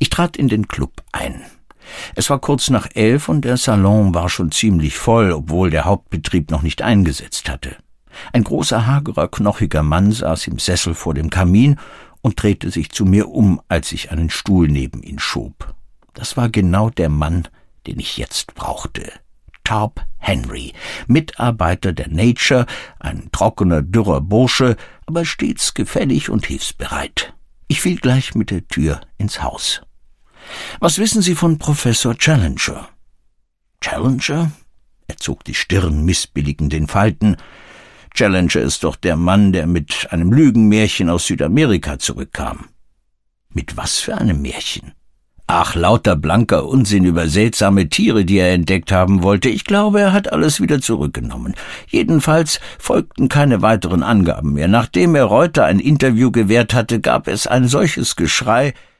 Ich trat in den Club ein. Es war kurz nach 11 und der Salon war schon ziemlich voll, obwohl der Hauptbetrieb noch nicht eingesetzt hatte. Ein großer, hagerer, knochiger Mann saß im Sessel vor dem Kamin und drehte sich zu mir um, als ich einen Stuhl neben ihn schob. Das war genau der Mann, den ich jetzt brauchte. Tarp Henry, Mitarbeiter der Nature, ein trockener, dürrer Bursche, aber stets gefällig und hilfsbereit. Ich fiel gleich mit der Tür ins Haus. »Was wissen Sie von Professor Challenger?« »Challenger?« Er zog die Stirn missbilligend in Falten. »Challenger ist doch der Mann, der mit einem Lügenmärchen aus Südamerika zurückkam.« »Mit was für einem Märchen?« »Ach, lauter blanker Unsinn über seltsame Tiere, die er entdeckt haben wollte. Ich glaube, er hat alles wieder zurückgenommen. Jedenfalls folgten keine weiteren Angaben mehr. Nachdem er Reuter ein Interview gewährt hatte, gab es ein solches Geschrei,